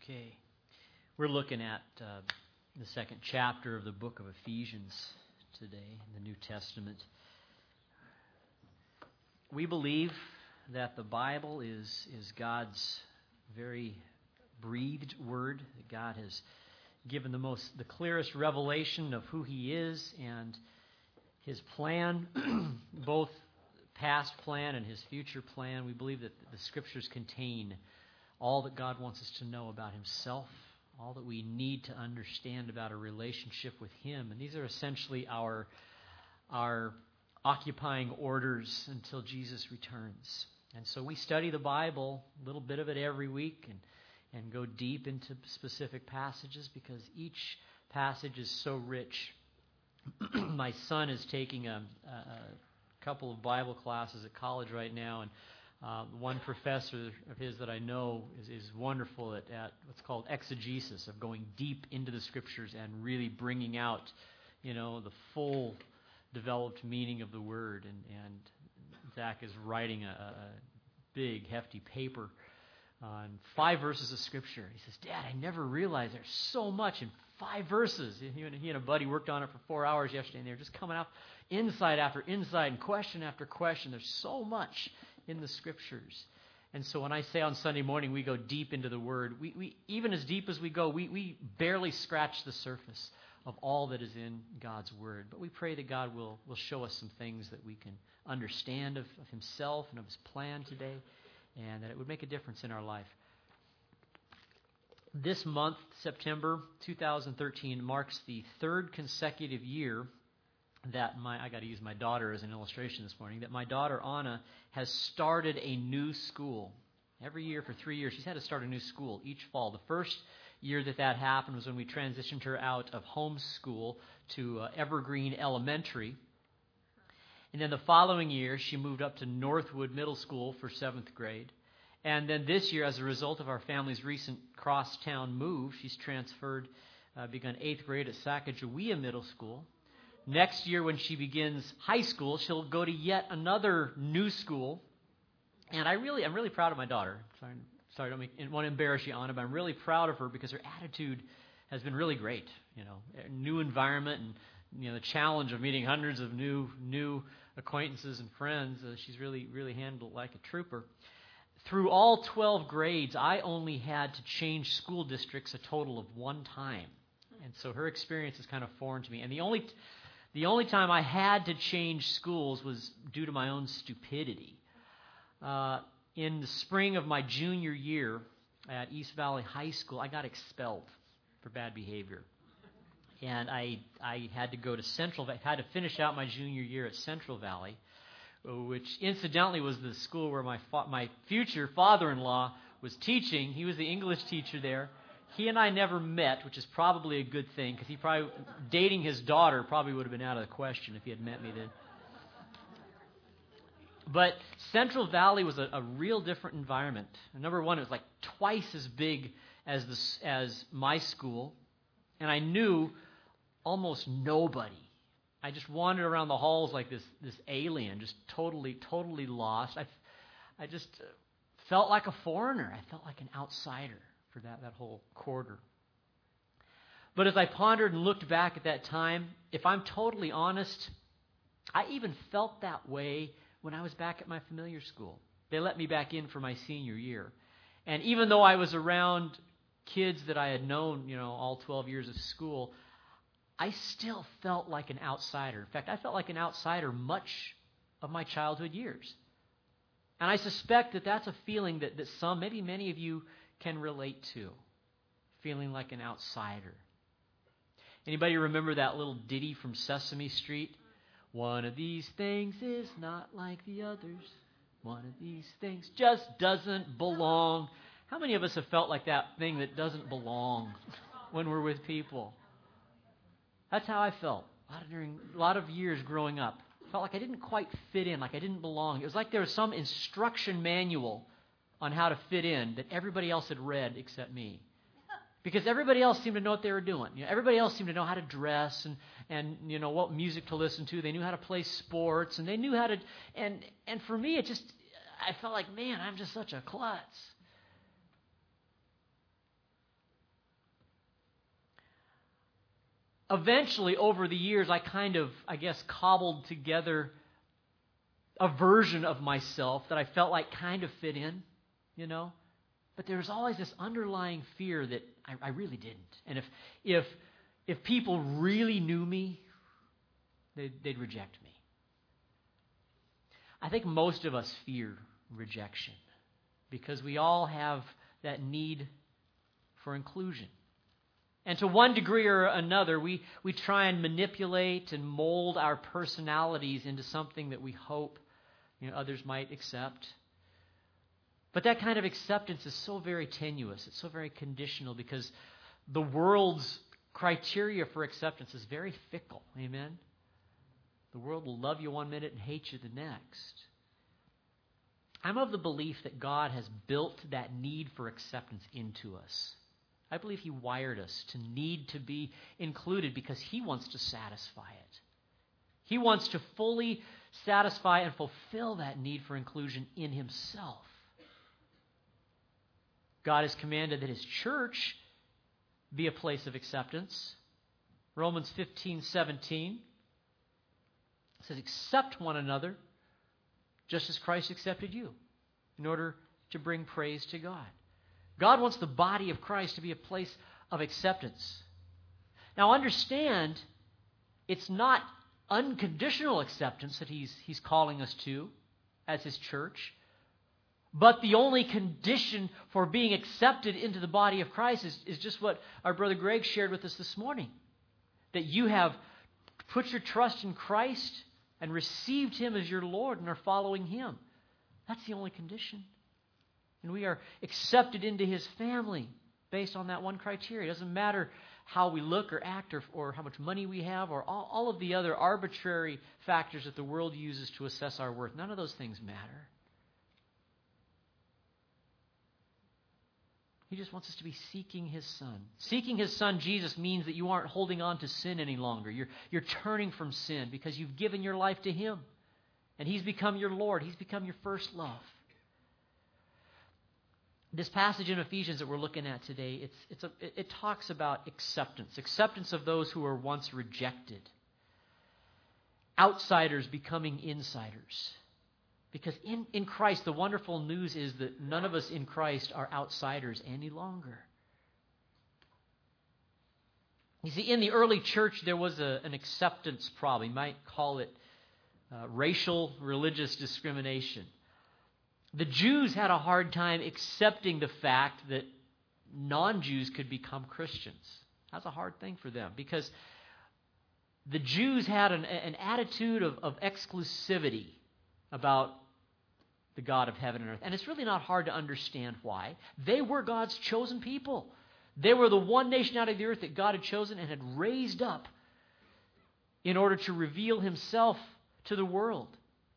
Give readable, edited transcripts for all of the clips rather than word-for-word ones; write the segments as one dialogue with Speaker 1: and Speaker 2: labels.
Speaker 1: Okay. We're looking at the second chapter of the book of Ephesians today in the New Testament. We believe that the Bible is God's very breathed word, that God has given the clearest revelation of who He is and His plan, both past plan and His future plan. We believe that the Scriptures contain all that God wants us to know about Himself, all that we need to understand about a relationship with Him. And these are essentially our occupying orders until Jesus returns. And so we study the Bible, a little bit of it every week, and go deep into specific passages because each passage is so rich. My son is taking a couple of Bible classes at college right now, and one professor of his that I know is wonderful at what's called exegesis, of going deep into the Scriptures and really bringing out, the full developed meaning of the Word. And Zach is writing a big, hefty paper on 5 verses of Scripture. He says, "Dad, I never realized there's so much in 5 verses." He and a buddy worked on it for 4 hours yesterday, and they're just coming out insight after insight and question after question. There's so much in the Scriptures. And so when I say on Sunday morning we go deep into the Word, we even as deep as we go, we barely scratch the surface of all that is in God's Word. But we pray that God will show us some things that we can understand of Himself and of His plan today, and that it would make a difference in our life. This month, September 2013, marks the 3rd consecutive year that I got to use my daughter as an illustration this morning, that my daughter Anna has started a new school. Every year for 3 years, she's had to start a new school each fall. The first year that happened was when we transitioned her out of homeschool to Evergreen Elementary. And then the following year, she moved up to Northwood Middle School for 7th grade. And then this year, as a result of our family's recent cross-town move, she's transferred, begun 8th grade at Sacagawea Middle School. Next year, when she begins high school, she'll go to yet another new school. And I'm really proud of my daughter. Sorry, I don't want to embarrass you, Anna, but I'm really proud of her because her attitude has been really great. New environment and the challenge of meeting hundreds of new acquaintances and friends. She's really handled it like a trooper. Through all 12 grades, I only had to change school districts a total of 1 time. And so her experience is kind of foreign to me. And the only time I had to change schools was due to my own stupidity. In the spring of my junior year at East Valley High School, I got expelled for bad behavior. And I had to go to Central Valley, had to finish out my junior year at Central Valley, which incidentally was the school where my future father-in-law was teaching. He was the English teacher there. He and I never met, which is probably a good thing, because dating his daughter probably would have been out of the question if he had met me then. But Central Valley was a real different environment. Number one, it was like twice as big as my school, and I knew almost nobody. I just wandered around the halls like this alien, just totally lost. I just felt like a foreigner. I felt like an outsider for that whole quarter. But as I pondered and looked back at that time, if I'm totally honest, I even felt that way when I was back at my familiar school. They let me back in for my senior year. And even though I was around kids that I had known, all 12 years of school, I still felt like an outsider. In fact, I felt like an outsider much of my childhood years. And I suspect that that's a feeling that some, maybe many of you, can relate to, feeling like an outsider. Anybody remember that little ditty from Sesame Street? One of these things is not like the others. One of these things just doesn't belong. How many of us have felt like that thing that doesn't belong when we're with people? That's how I felt during a lot of years growing up. I felt like I didn't quite fit in, like I didn't belong. It was like there was some instruction manual on how to fit in that everybody else had read except me. Because everybody else seemed to know what they were doing. Everybody else seemed to know how to dress and what music to listen to. They knew how to play sports, and they knew how to... And for me, I felt like, man, I'm just such a klutz. eventually, over the years, I kind of, cobbled together a version of myself that I felt like kind of fit in, But there was always this underlying fear that I really didn't. And if people really knew me, they'd reject me. I think most of us fear rejection because we all have that need for inclusion. And to one degree or another, we try and manipulate and mold our personalities into something that we hope others might accept. But that kind of acceptance is so very tenuous. It's so very conditional because the world's criteria for acceptance is very fickle. Amen? The world will love you one minute and hate you the next. I'm of the belief that God has built that need for acceptance into us. I believe He wired us to need to be included because He wants to satisfy it. He wants to fully satisfy and fulfill that need for inclusion in Himself. God has commanded that His church be a place of acceptance. Romans 15:17 says, accept one another just as Christ accepted you in order to bring praise to God. God wants the body of Christ to be a place of acceptance. Now understand, it's not unconditional acceptance that He's calling us to as His church. But the only condition for being accepted into the body of Christ is just what our brother Greg shared with us this morning. That you have put your trust in Christ and received Him as your Lord and are following Him. That's the only condition. And we are accepted into His family based on that one criteria. It doesn't matter how we look or act or how much money we have or all of the other arbitrary factors that the world uses to assess our worth. None of those things matter. He just wants us to be seeking His Son. Seeking His Son, Jesus, means that you aren't holding on to sin any longer. You're turning from sin because you've given your life to Him. And He's become your Lord. He's become your first love. This passage in Ephesians that we're looking at today, it talks about acceptance. Acceptance of those who were once rejected. Outsiders becoming insiders. Because in Christ, the wonderful news is that none of us in Christ are outsiders any longer. You see, in the early church, there was an acceptance problem. You might call it racial, religious discrimination. The Jews had a hard time accepting the fact that non-Jews could become Christians. That's a hard thing for them because the Jews had an attitude of exclusivity about the God of heaven and earth. And it's really not hard to understand why. They were God's chosen people. They were the one nation out of the earth that God had chosen and had raised up in order to reveal Himself to the world.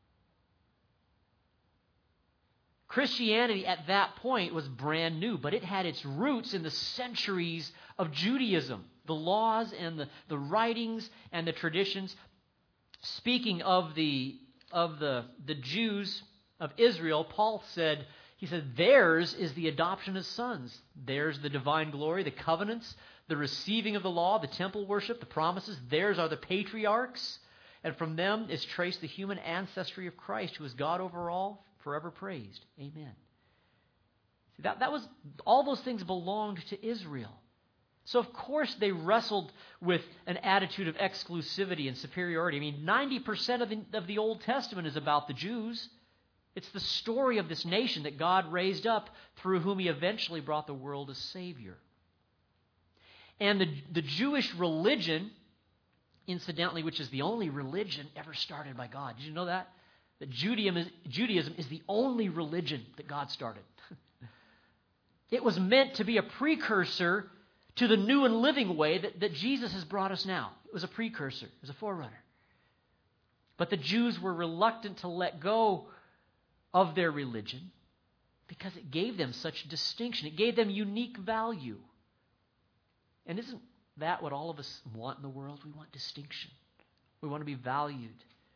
Speaker 1: Christianity at that point was brand new, but it had its roots in the centuries of Judaism, the laws and the writings and the traditions. Speaking of the Jews of Israel, Paul said, theirs is the adoption as sons. Theirs the divine glory, the covenants, the receiving of the law, the temple worship, the promises. Theirs are the patriarchs. And from them is traced the human ancestry of Christ, who is God over all, forever praised. Amen. See, that was all those things belonged to Israel. So of course they wrestled with an attitude of exclusivity and superiority. I mean, 90% of the Old Testament is about the Jews. It's the story of this nation that God raised up through whom He eventually brought the world a Savior. And the Jewish religion, incidentally, which is the only religion ever started by God. Did you know that? That Judaism is the only religion that God started. It was meant to be a precursor to the new and living way that Jesus has brought us now. It was a precursor. It was a forerunner. But the Jews were reluctant to let go of their religion because it gave them such distinction. It gave them unique value. And isn't that what all of us want in the world? We want distinction. We want to be valued.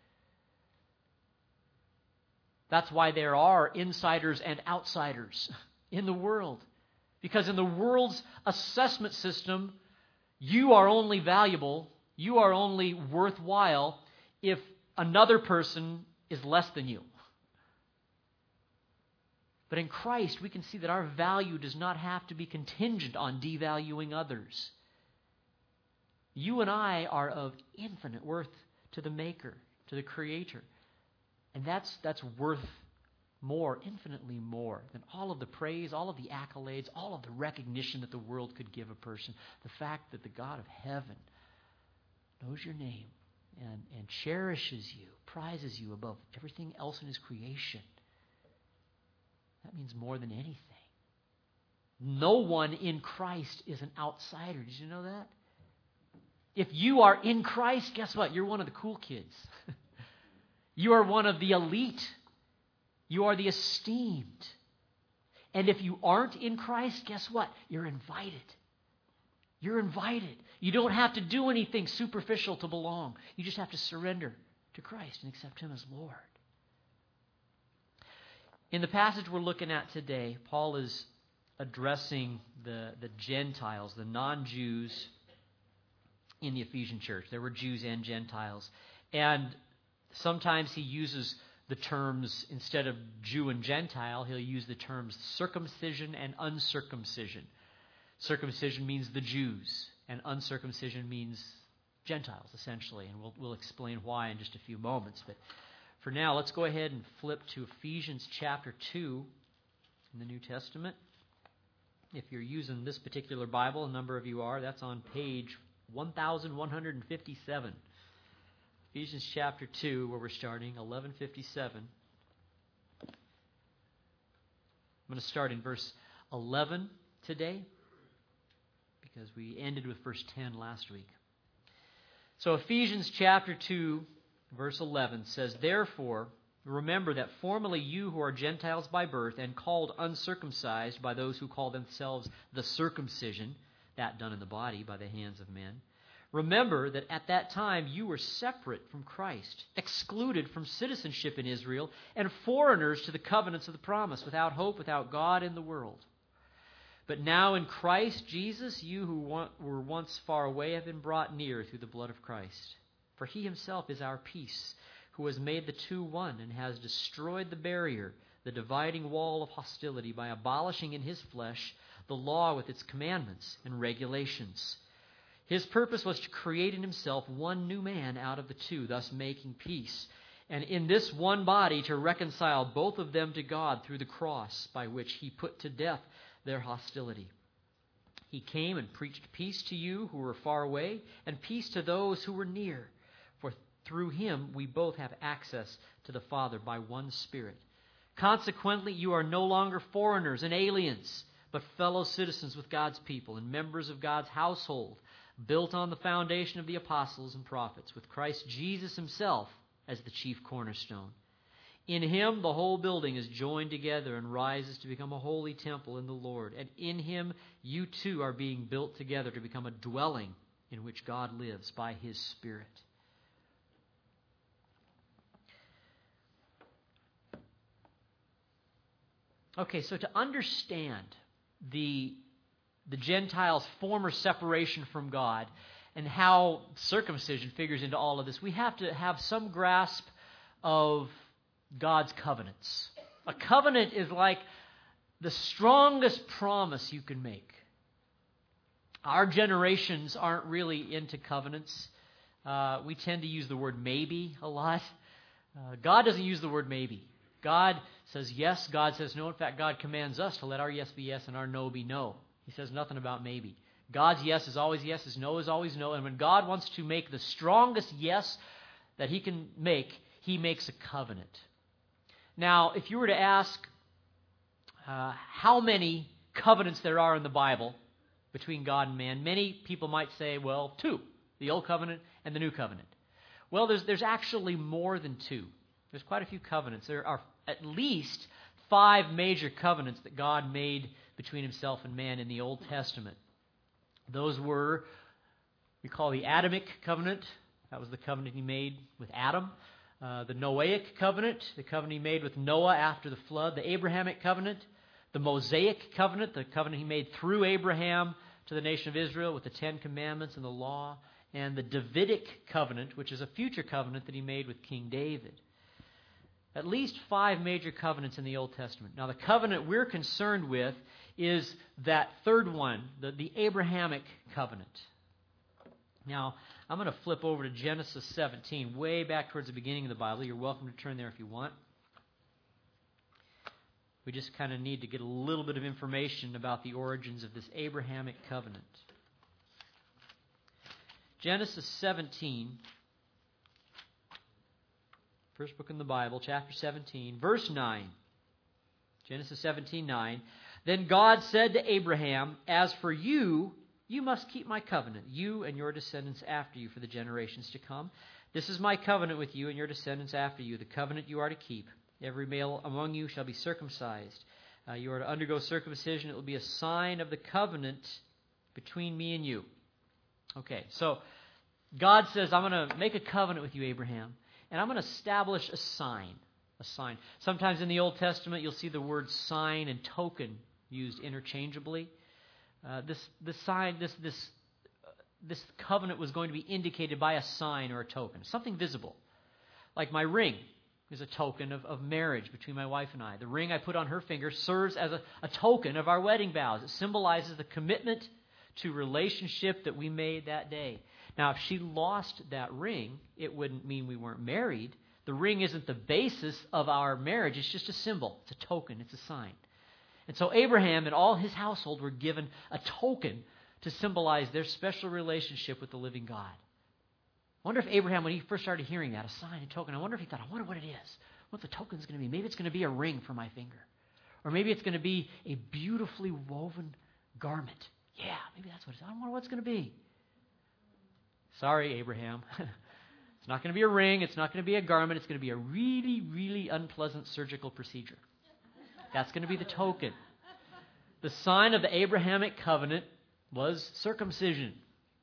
Speaker 1: That's why there are insiders and outsiders in the world. Because in the world's assessment system, you are only valuable, you are only worthwhile if another person is less than you. But in Christ, we can see that our value does not have to be contingent on devaluing others. You and I are of infinite worth to the Maker, to the Creator. And that's worth more, infinitely more, than all of the praise, all of the accolades, all of the recognition that the world could give a person. The fact that the God of heaven knows your name and cherishes you, prizes you above everything else in His creation. That means more than anything. No one in Christ is an outsider. Did you know that? If you are in Christ, guess what? You're one of the cool kids. You are one of the elite. You are the esteemed. And if you aren't in Christ, guess what? You're invited. You're invited. You don't have to do anything superficial to belong. You just have to surrender to Christ and accept Him as Lord. In the passage we're looking at today, Paul is addressing the Gentiles, the non-Jews in the Ephesian church. There were Jews and Gentiles. And sometimes he uses the terms, instead of Jew and Gentile, he'll use the terms circumcision and uncircumcision. Circumcision means the Jews, and uncircumcision means Gentiles, essentially. And we'll explain why in just a few moments. But for now, let's go ahead and flip to Ephesians chapter 2 in the New Testament. If you're using this particular Bible, a number of you are, that's on page 1157. Ephesians chapter 2, where we're starting, 1157. I'm going to start in verse 11 today, because we ended with verse 10 last week. So Ephesians chapter 2, verse 11 says, "Therefore, remember that formerly you who are Gentiles by birth and called uncircumcised by those who call themselves the circumcision, that done in the body by the hands of men, remember that at that time you were separate from Christ, excluded from citizenship in Israel, and foreigners to the covenants of the promise, without hope, without God in the world. But now in Christ Jesus, you who were once far away have been brought near through the blood of Christ. For He Himself is our peace, who has made the two one and has destroyed the barrier, the dividing wall of hostility, by abolishing in His flesh the law with its commandments and regulations. His purpose was to create in Himself one new man out of the two, thus making peace, and in this one body to reconcile both of them to God through the cross, by which He put to death their hostility. He came and preached peace to you who were far away, and peace to those who were near. For through Him we both have access to the Father by one Spirit. Consequently, you are no longer foreigners and aliens, but fellow citizens with God's people and members of God's household, built on the foundation of the apostles and prophets, with Christ Jesus Himself as the chief cornerstone. In Him the whole building is joined together and rises to become a holy temple in the Lord. And in Him you too are being built together to become a dwelling in which God lives by His Spirit." Okay, so to understand the Gentiles' former separation from God and how circumcision figures into all of this, we have to have some grasp of God's covenants. A covenant is like the strongest promise you can make. Our generations aren't really into covenants. We tend to use the word maybe a lot. God doesn't use the word maybe. God says yes, God says no. In fact, God commands us to let our yes be yes and our no be no. He says nothing about maybe. God's yes is always yes, His no is always no. And when God wants to make the strongest yes that He can make, He makes a covenant. Now, if you were to ask how many covenants there are in the Bible between God and man, many people might say, well, 2, the Old Covenant and the New Covenant. Well, there's actually more than 2. There's quite a few covenants. There are at least 5 major covenants that God made between Himself and man in the Old Testament. Those were, we call the Adamic covenant. That was the covenant He made with Adam. The Noahic covenant, the covenant He made with Noah after the flood. The Abrahamic covenant, the Mosaic covenant, the covenant He made through Abraham to the nation of Israel with the Ten Commandments and the law, and the Davidic covenant, which is a future covenant that he made with King David. At least 5 major covenants in the Old Testament. Now, the covenant we're concerned with is that third one, the Abrahamic covenant. Now, I'm going to flip over to Genesis 17, way back towards the beginning of the Bible. You're welcome to turn there if you want. We just kind of need to get a little bit of information about the origins of this Abrahamic covenant. Genesis 17, first book in the Bible, chapter 17, verse 9. Genesis 17:9. Then God said to Abraham, "As for you, you must keep my covenant, you and your descendants after you for the generations to come. This is my covenant with you and your descendants after you, the covenant you are to keep. Every male among you shall be circumcised. You are to undergo circumcision. It will be a sign of the covenant between me and you." Okay, so God says, I'm going to make a covenant with you, Abraham, and I'm going to establish a sign. A sign. Sometimes in the Old Testament, you'll see the words sign and token used interchangeably. This covenant was going to be indicated by a sign or a token, something visible. Like my ring is a token of marriage between my wife and I. The ring I put on her finger serves as a token of our wedding vows. It symbolizes the commitment to relationship that we made that day. Now, if she lost that ring, it wouldn't mean we weren't married. The ring isn't the basis of our marriage. It's just a symbol. It's a token. It's a sign. And so Abraham and all his household were given a token to symbolize their special relationship with the living God. I wonder if Abraham, when he first started hearing that, a sign, a token, I wonder if he thought, I wonder what it is. What the token's going to be. Maybe it's going to be a ring for my finger. Or maybe it's going to be a beautifully woven garment. Yeah, maybe that's what it is. I wonder what it's going to be. Sorry, Abraham. It's not going to be a ring. It's not going to be a garment. It's going to be a really, really unpleasant surgical procedure. That's going to be the token. The sign of the Abrahamic covenant was circumcision.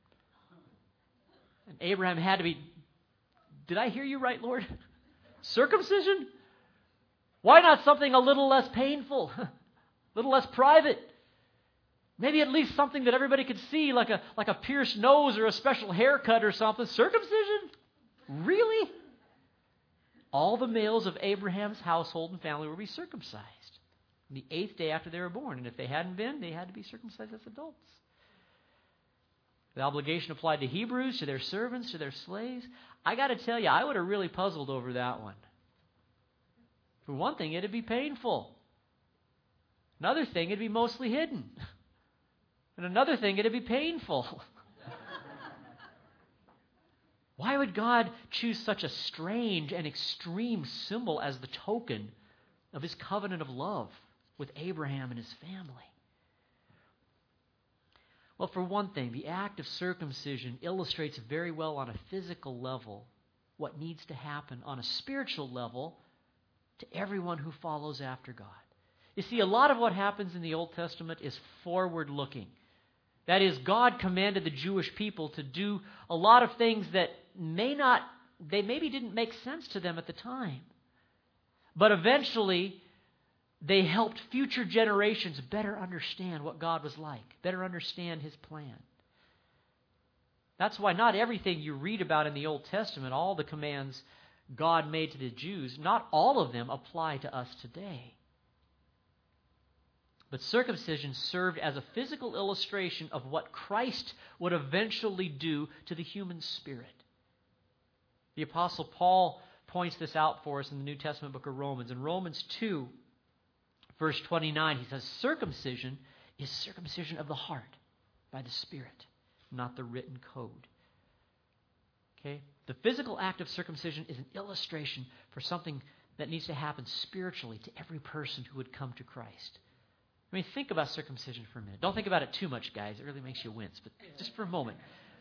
Speaker 1: And Abraham had to be, did I hear you right, Lord? Circumcision? Why not something a little less painful, a little less private? Maybe at least something that everybody could see, like a pierced nose or a special haircut or something. Circumcision? Really? All the males of Abraham's household and family were to be circumcised the 8th day after they were born. And if they hadn't been, they had to be circumcised as adults. The obligation applied to Hebrews, to their servants, to their slaves. I got to tell you, I would have really puzzled over that one. For one thing, it'd be painful. Another thing, it'd be mostly hidden. And another thing, it'd be painful. Why would God choose such a strange and extreme symbol as the token of his covenant of love with Abraham and his family? Well, for one thing, the act of circumcision illustrates very well on a physical level what needs to happen on a spiritual level to everyone who follows after God. You see, a lot of what happens in the Old Testament is forward-looking. That is, God commanded the Jewish people to do a lot of things that maybe didn't make sense to them at the time. But eventually, they helped future generations better understand what God was like, better understand his plan. That's why not everything you read about in the Old Testament, all the commands God made to the Jews, not all of them apply to us today. But circumcision served as a physical illustration of what Christ would eventually do to the human spirit. The Apostle Paul points this out for us in the New Testament book of Romans. In Romans 2, verse 29, he says, circumcision is circumcision of the heart by the Spirit, not the written code. Okay? The physical act of circumcision is an illustration for something that needs to happen spiritually to every person who would come to Christ. I mean, think about circumcision for a minute. Don't think about it too much, guys. It really makes you wince. But just for a moment.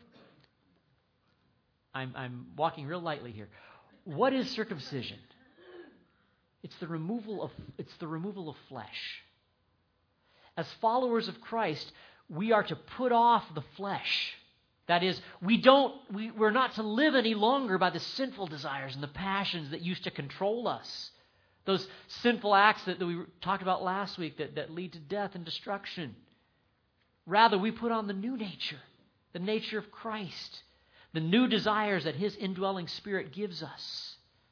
Speaker 1: I'm walking real lightly here. What is circumcision? It's the removal of flesh. As followers of Christ, we are to put off the flesh. That is, we're not to live any longer by the sinful desires and the passions that used to control us. Those sinful acts that we talked about last week that lead to death and destruction. Rather, we put on the new nature, the nature of Christ, the new desires that His indwelling Spirit gives us.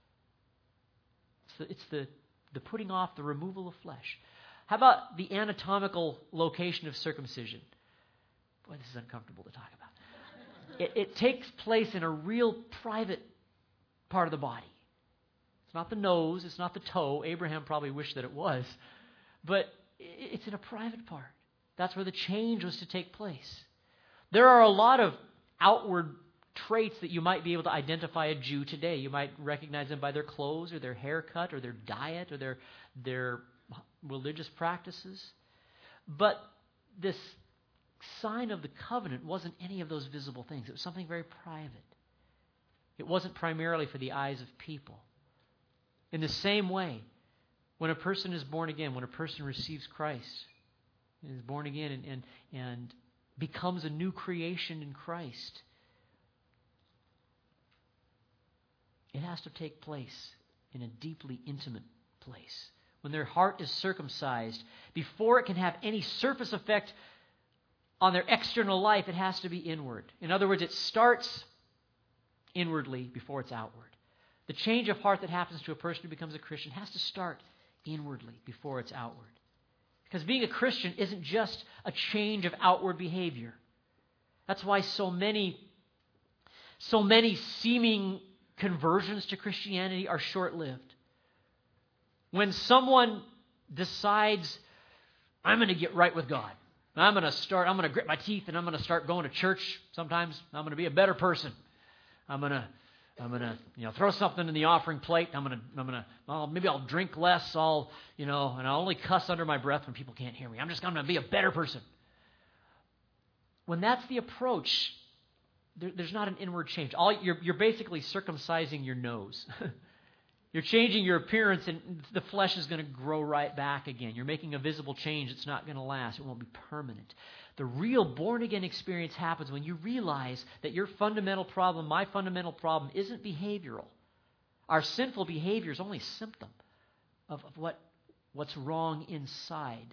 Speaker 1: It's the putting off, the removal of flesh. How about the anatomical location of circumcision? Boy, this is uncomfortable to talk about. It takes place in a real private part of the body. It's not the nose, it's not the toe. Abraham probably wished that it was. But it's in a private part. That's where the change was to take place. There are a lot of outward traits that you might be able to identify a Jew today. You might recognize them by their clothes or their haircut or their diet or their religious practices. But this sign of the covenant wasn't any of those visible things. It was something very private. It wasn't primarily for the eyes of people. In the same way, when a person is born again, when a person receives Christ, and is born again and becomes a new creation in Christ, it has to take place in a deeply intimate place. When their heart is circumcised, before it can have any surface effect on their external life, it has to be inward. In other words, it starts inwardly before it's outward. The change of heart that happens to a person who becomes a Christian has to start inwardly before it's outward. Because being a Christian isn't just a change of outward behavior. That's why so many seeming conversions to Christianity are short-lived. When someone decides, I'm going to get right with God, I'm going to grit my teeth and I'm going to start going to church sometimes, I'm going to be a better person. I'm going to throw something in the offering plate. Maybe I'll drink less. And I'll only cuss under my breath when people can't hear me. I'm just going to be a better person. When that's the approach, there's not an inward change. You're basically circumcising your nose. You're changing your appearance, and the flesh is going to grow right back again. You're making a visible change. It's not going to last. It won't be permanent. The real born-again experience happens when you realize that your fundamental problem, my fundamental problem, isn't behavioral. Our sinful behavior is only a symptom of what's wrong inside.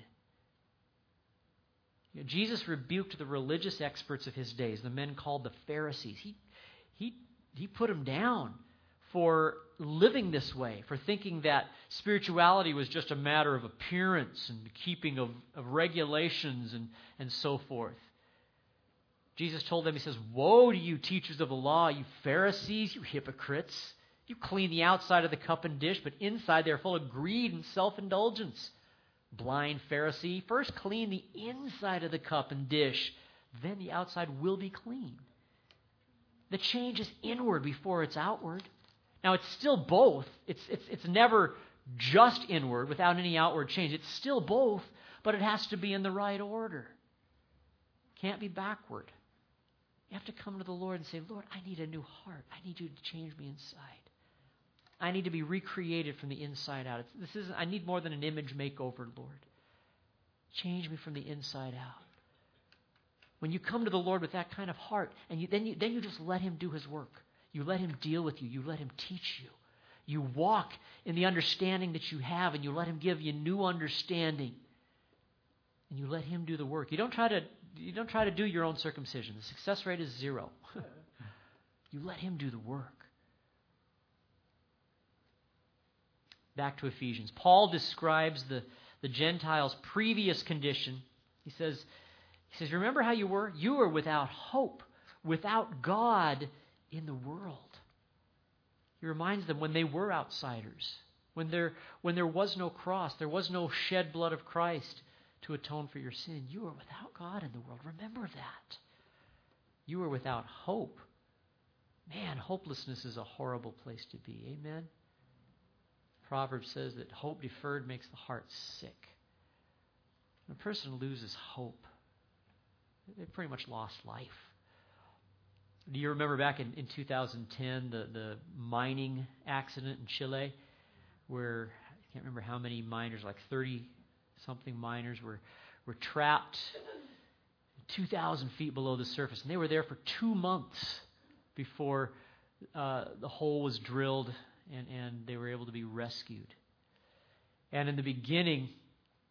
Speaker 1: Jesus rebuked the religious experts of his days, the men called the Pharisees. He put them down for living this way, for thinking that spirituality was just a matter of appearance and keeping of regulations and so forth. Jesus told them, he says, "Woe to you, teachers of the law, you Pharisees, you hypocrites! You clean the outside of the cup and dish, but inside they're full of greed and self-indulgence. Blind Pharisee, first clean the inside of the cup and dish, then the outside will be clean." The change is inward before it's outward. Now, it's still both. It's never just inward without any outward change. It's still both, but it has to be in the right order. Can't be backward. You have to come to the Lord and say, "Lord, I need a new heart. I need you to change me inside. I need to be recreated from the inside out. I need more than an image makeover, Lord. Change me from the inside out." When you come to the Lord with that kind of heart, and then you just let Him do His work. You let Him deal with you. You let Him teach you. You walk in the understanding that you have, and you let Him give you new understanding. And you let Him do the work. You don't try to do your own circumcision. The success rate is 0. You let Him do the work. Back to Ephesians. Paul describes the Gentiles' previous condition. He says, "Remember how you were? You were without hope, without God in the world." He reminds them when they were outsiders, when there was no cross, there was no shed blood of Christ to atone for your sin. You were without God in the world. Remember that. You were without hope. Man, hopelessness is a horrible place to be. Amen? Proverbs says that hope deferred makes the heart sick. When a person loses hope, they pretty much lost life. Do you remember back in 2010, the mining accident in Chile, where I can't remember how many miners, like 30-something miners, were trapped 2,000 feet below the surface. And they were there for 2 months before the hole was drilled and they were able to be rescued. And in the beginning,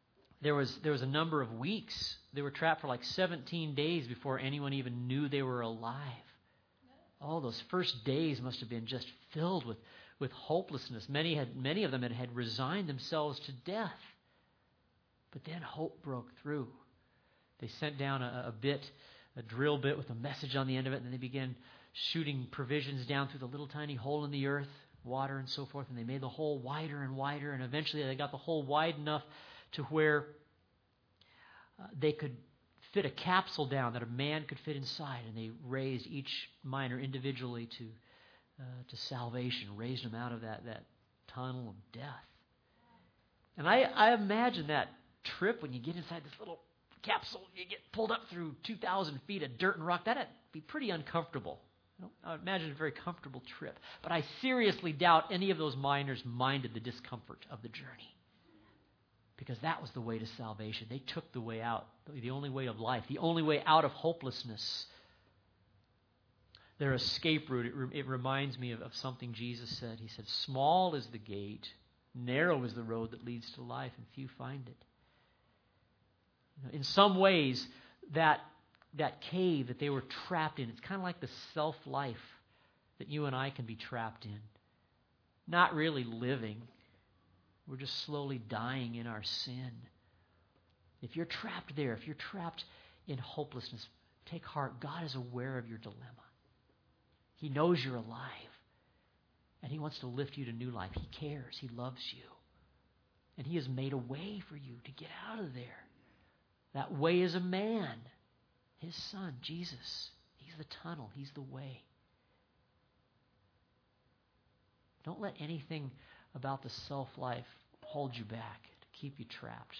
Speaker 1: There was a number of weeks. They were trapped for like 17 days before anyone even knew they were alive. All those first days must have been just filled with hopelessness. Many of them had resigned themselves to death. But then hope broke through. They sent down a drill bit with a message on the end of it, and then they began shooting provisions down through the little tiny hole in the earth, water and so forth, and they made the hole wider and wider, and eventually they got the hole wide enough to where they could fit a capsule down that a man could fit inside, and they raised each miner individually to salvation, raised them out of that tunnel of death. And I imagine that trip when you get inside this little capsule, you get pulled up through 2,000 feet of dirt and rock. That'd be pretty uncomfortable. I would imagine a very comfortable trip. But I seriously doubt any of those miners minded the discomfort of the journey, because that was the way to salvation. They took the way out, the only way of life, the only way out of hopelessness. Their escape route, it reminds me of something Jesus said. He said, "Small is the gate, narrow is the road that leads to life, and few find it." In some ways, that cave that they were trapped in, it's kind of like the self-life that you and I can be trapped in. Not really living. We're just slowly dying in our sin. If you're trapped there, if you're trapped in hopelessness, take heart. God is aware of your dilemma. He knows you're alive. And He wants to lift you to new life. He cares. He loves you. And He has made a way for you to get out of there. That way is a man, His Son, Jesus. He's the tunnel. He's the way. Don't let anything about the self-life hold you back, to keep you trapped.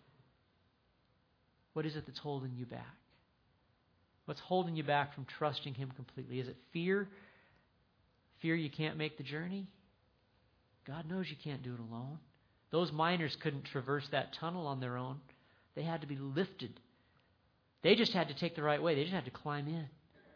Speaker 1: What is it that's holding you back? What's holding you back from trusting Him completely? Is it fear? Fear you can't make the journey? God knows you can't do it alone. Those miners couldn't traverse that tunnel on their own. They had to be lifted. They just had to take the right way. They just had to climb in.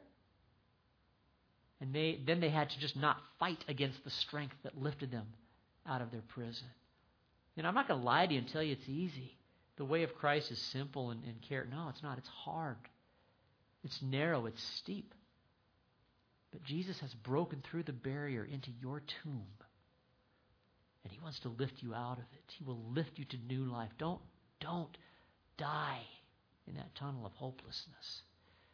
Speaker 1: And then they had to just not fight against the strength that lifted them out of their prison. And I'm not going to lie to you and tell you it's easy. The way of Christ is simple and care. No, it's not. It's hard. It's narrow. It's steep. But Jesus has broken through the barrier into your tomb. And He wants to lift you out of it. He will lift you to new life. Don't die in that tunnel of hopelessness.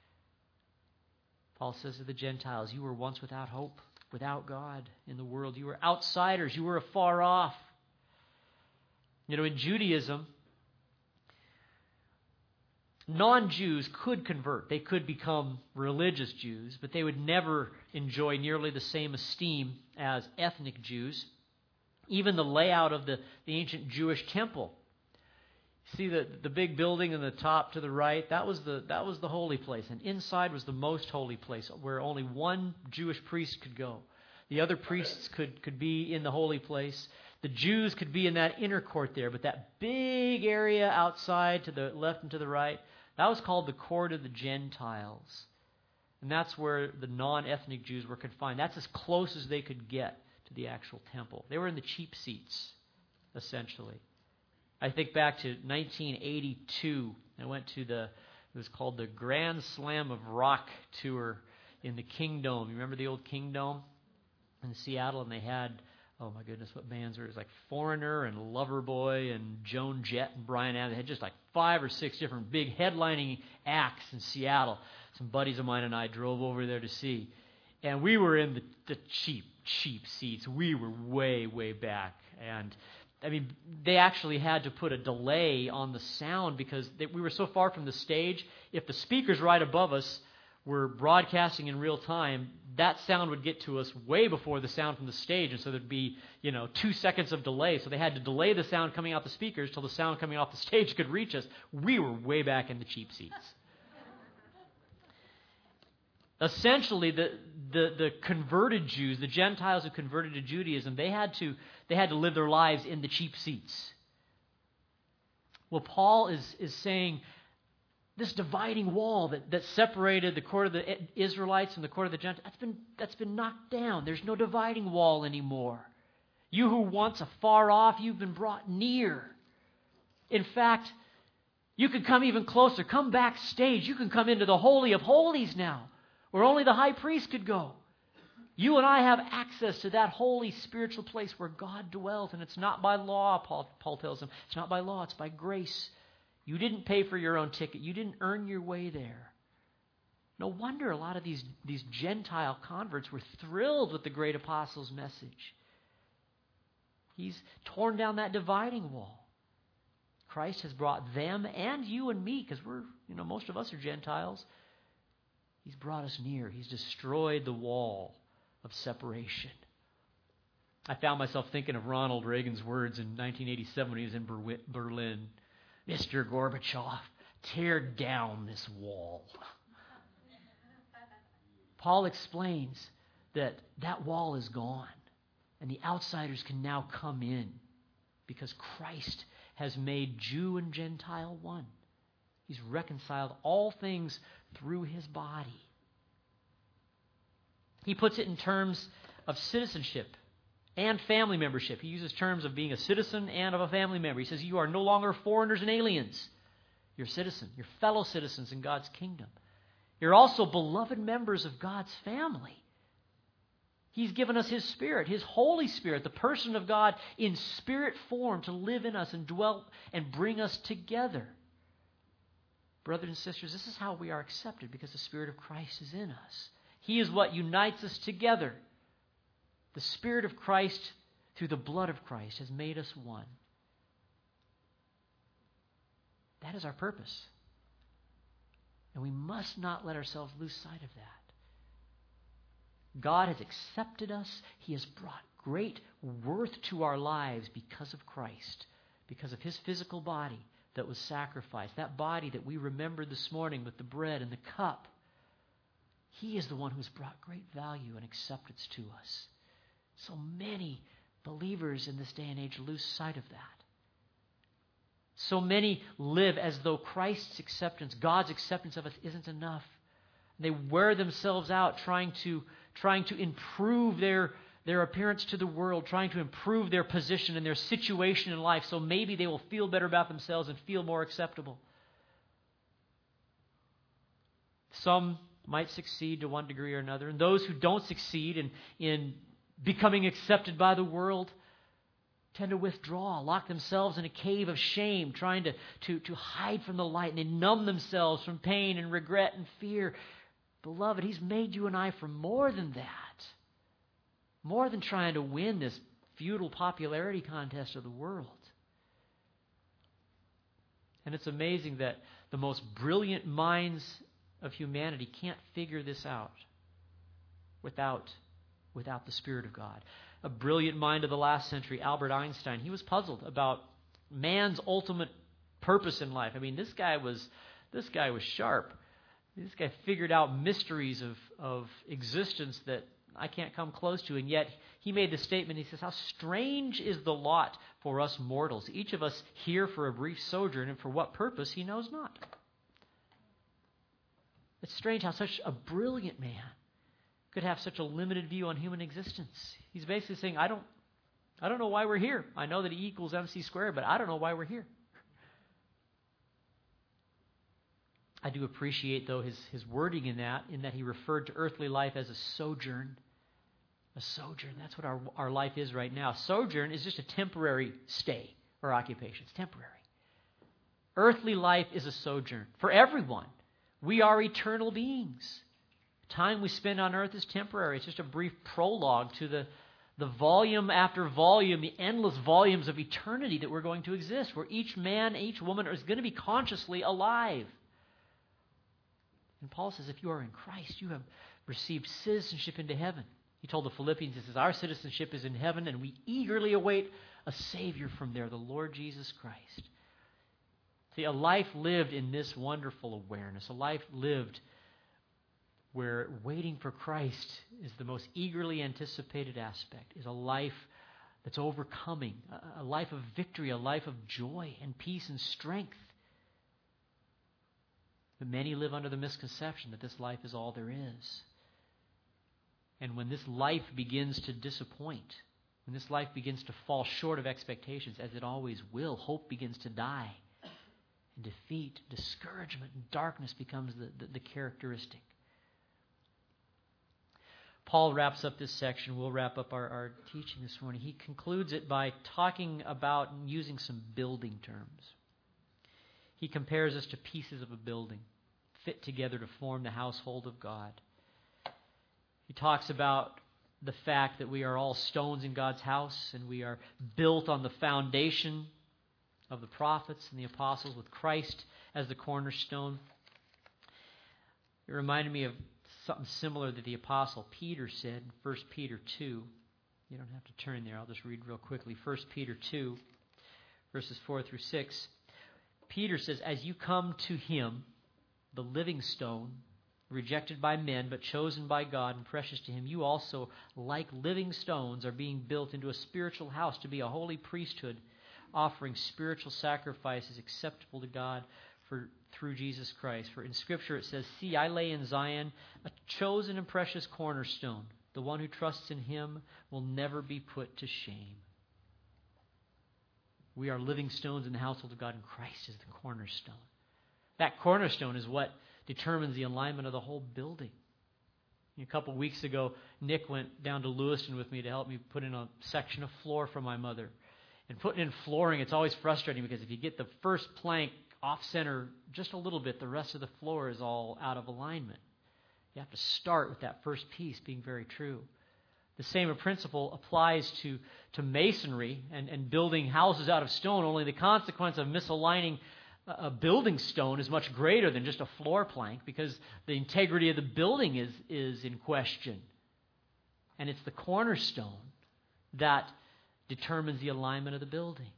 Speaker 1: Paul says to the Gentiles, you were once without hope, without God in the world. You were outsiders. You were afar off. In Judaism, non-Jews could convert. They could become religious Jews, but they would never enjoy nearly the same esteem as ethnic Jews. Even the layout of the ancient Jewish temple. See the big building in the top to the right? That was the holy place. And inside was the most holy place, where only one Jewish priest could go. The other priests could be in the holy place. The Jews could be in that inner court there. But that big area outside to the left and to the right, that was called the court of the Gentiles. And that's where the non-ethnic Jews were confined. That's as close as they could get to the actual temple. They were in the cheap seats, essentially. I think back to 1982. I went to it was called the Grand Slam of Rock tour in the Kingdome. You remember the old Kingdome in Seattle? And they had, oh my goodness, what bands were it? It was like Foreigner and Loverboy and Joan Jett and Bryan Adams. They had just like 5 or 6 different big headlining acts in Seattle. Some buddies of mine and I drove over there to see. And we were in the cheap seats. We were way, way back. And they actually had to put a delay on the sound because we were so far from the stage. If the speakers right above us were broadcasting in real time, that sound would get to us way before the sound from the stage. And so there'd be, 2 seconds of delay. So they had to delay the sound coming out the speakers till the sound coming off the stage could reach us. We were way back in the cheap seats. Essentially, the converted Jews, the Gentiles who converted to Judaism, they had to live their lives in the cheap seats. Well, Paul is saying this dividing wall that separated the court of the Israelites from the court of the Gentiles, that's been knocked down. There's no dividing wall anymore. You who once afar off, you've been brought near. In fact, you can come even closer. Come backstage. You can come into the Holy of Holies now, where only the high priest could go. You and I have access to that holy spiritual place where God dwells, and it's not by law, Paul tells them. It's not by law, it's by grace. You didn't pay for your own ticket. You didn't earn your way there. No wonder a lot of these Gentile converts were thrilled with the great apostle's message. He's torn down that dividing wall. Christ has brought them and you and me, because most of us are Gentiles. He's brought us near. He's destroyed the wall of separation. I found myself thinking of Ronald Reagan's words in 1987 when he was in Berlin. Mr. Gorbachev, tear down this wall. Paul explains that wall is gone, and the outsiders can now come in because Christ has made Jew and Gentile one. He's reconciled all things through his body. He puts it in terms of citizenship and family membership. He uses terms of being a citizen and of a family member. He says you are no longer foreigners and aliens. You're citizens. You're fellow citizens in God's kingdom. You're also beloved members of God's family. He's given us His Spirit, His Holy Spirit, the person of God in spirit form to live in us and dwell and bring us together. Brothers and sisters, this is how we are accepted, because the Spirit of Christ is in us. He is what unites us together. The Spirit of Christ, through the blood of Christ, has made us one. That is our purpose. And we must not let ourselves lose sight of that. God has accepted us. He has brought great worth to our lives because of Christ, because of His physical body that was sacrificed, that body that we remembered this morning with the bread and the cup. He is the one who's brought great value and acceptance to us. So many believers in this day and age lose sight of that. So many live as though Christ's acceptance, God's acceptance of us, isn't enough. They wear themselves out trying to improve their appearance to the world, trying to improve their position and their situation in life, so maybe they will feel better about themselves and feel more acceptable. Some might succeed to one degree or another, and those who don't succeed in becoming accepted by the world tend to withdraw, lock themselves in a cave of shame, trying to hide from the light, and they numb themselves from pain and regret and fear. Beloved, He's made you and I for more than that. More than trying to win this futile popularity contest of the world. And it's amazing that the most brilliant minds of humanity can't figure this out without the Spirit of God. A brilliant mind of the last century, Albert Einstein, he was puzzled about man's ultimate purpose in life. I mean, this guy was sharp. This guy figured out mysteries of existence that I can't come close to, and yet he made the statement, he says, how strange is the lot for us mortals, each of us here for a brief sojourn, and for what purpose he knows not. It's strange how such a brilliant man could have such a limited view on human existence. He's basically saying, I don't know why we're here. I know that E equals MC squared, but I don't know why we're here. I do appreciate, though, his wording in that he referred to earthly life as a sojourn. A sojourn. That's what our life is right now. Sojourn is just a temporary stay or occupation. It's temporary. Earthly life is a sojourn for everyone. We are eternal beings. Time we spend on earth is temporary. It's just a brief prologue to the volume after volume, the endless volumes of eternity that we're going to exist, where each man, each woman is going to be consciously alive. And Paul says, if you are in Christ, you have received citizenship into heaven. He told the Philippians, he says, our citizenship is in heaven, and we eagerly await a Savior from there, the Lord Jesus Christ. See, a life lived in this wonderful awareness, a life lived where waiting for Christ is the most eagerly anticipated aspect, is a life that's overcoming, a life of victory, a life of joy and peace and strength. But many live under the misconception that this life is all there is. And when this life begins to disappoint, When this life begins to fall short of expectations, as it always will, hope begins to die. And defeat, discouragement, and darkness becomes the characteristic. Paul wraps up this section. We'll wrap up our teaching this morning. He concludes it by talking about and using some building terms. He compares us to pieces of a building fit together to form the household of God. He talks about the fact that we are all stones in God's house, and we are built on the foundation of the prophets and the apostles with Christ as the cornerstone. It reminded me of something similar that the Apostle Peter said in 1 Peter 2. You don't have to turn there. I'll just read real quickly. 1 Peter 2, verses 4 through 6. Peter says, "As you come to Him, the living stone, rejected by men, but chosen by God and precious to Him, you also, like living stones, are being built into a spiritual house to be a holy priesthood, offering spiritual sacrifices acceptable to God through Jesus Christ. For in Scripture it says, 'See, I lay in Zion a chosen and precious cornerstone. The one who trusts in Him will never be put to shame.'" We are living stones in the household of God, and Christ is the cornerstone. That cornerstone is what determines the alignment of the whole building. A couple of weeks ago, Nick went down to Lewiston with me to help me put in a section of floor for my mother. And putting in flooring, it's always frustrating because if you get the first plank off-center just a little bit, the rest of the floor is all out of alignment. You have to start with that first piece being very true. The same principle applies to masonry and building houses out of stone, only the consequence of misaligning a building stone is much greater than just a floor plank because the integrity of the building is in question. And it's the cornerstone that determines the alignment of the building.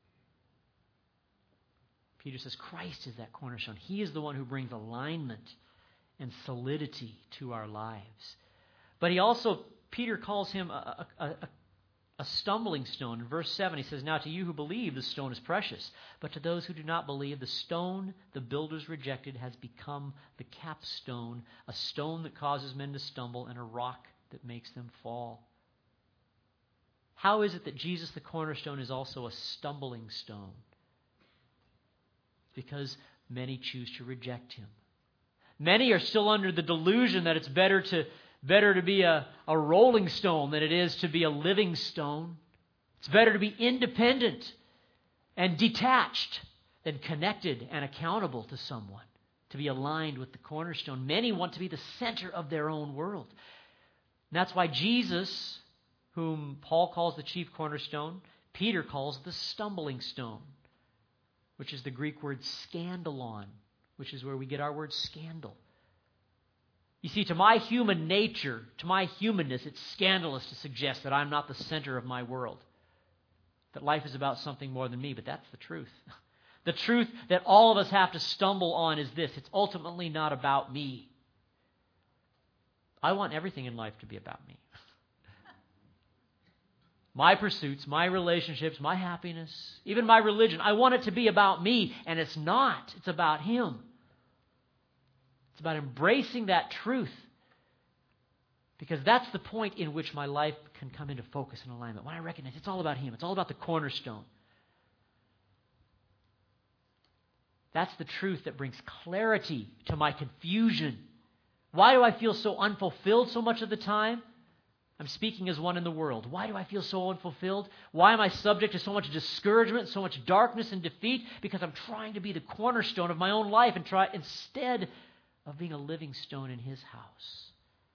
Speaker 1: Peter says Christ is that cornerstone. He is the one who brings alignment and solidity to our lives. But Peter calls him a stumbling stone. In verse 7 he says, "Now to you who believe the stone is precious, but to those who do not believe, the stone the builders rejected has become the capstone, a stone that causes men to stumble and a rock that makes them fall." How is it that Jesus the cornerstone is also a stumbling stone? Because many choose to reject Him. Many are still under the delusion that it's better to be a rolling stone than it is to be a living stone. It's better to be independent and detached than connected and accountable to someone, to be aligned with the cornerstone. Many want to be the center of their own world. And that's why Jesus, whom Paul calls the chief cornerstone, Peter calls the stumbling stone, which is the Greek word scandalon, which is where we get our word scandal. You see, to my human nature, to my humanness, it's scandalous to suggest that I'm not the center of my world, that life is about something more than me, but that's the truth. The truth that all of us have to stumble on is this: it's ultimately not about me. I want everything in life to be about me. My pursuits, my relationships, my happiness, even my religion, I want it to be about me, and it's not. It's about Him. It's about embracing that truth, because that's the point in which my life can come into focus and alignment. When I recognize it's all about Him, it's all about the cornerstone. That's the truth that brings clarity to my confusion. Why do I feel so unfulfilled so much of the time? I'm speaking as one in the world. Why do I feel so unfulfilled? Why am I subject to so much discouragement, so much darkness and defeat? Because I'm trying to be the cornerstone of my own life and try instead of being a living stone in His house.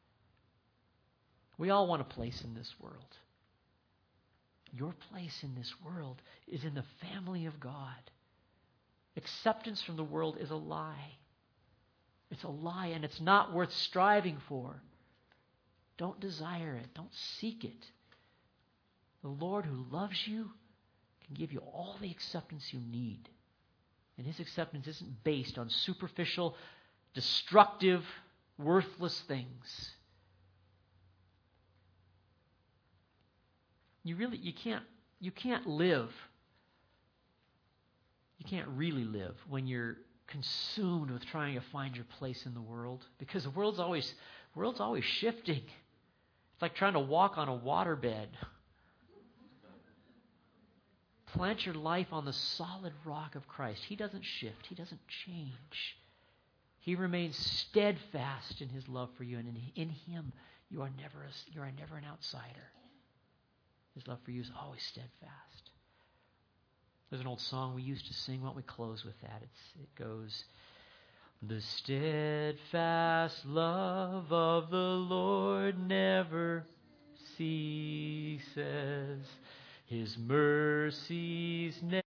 Speaker 1: We all want a place in this world. Your place in this world is in the family of God. Acceptance from the world is a lie. It's a lie, and it's not worth striving for. Don't desire it. Don't seek it. The Lord who loves you can give you all the acceptance you need. And His acceptance isn't based on superficial, destructive, worthless things. You can't live. You can't really live when you're consumed with trying to find your place in the world, because the world's always shifting. It's like trying to walk on a waterbed. plant your life on the solid rock of Christ. He doesn't shift. He doesn't change. He remains steadfast in his love for you, and in him you are never an outsider. His love for you is always steadfast. There's an old song we used to sing. Why don't we close with that? It goes, "The steadfast love of the Lord never ceases. His mercies never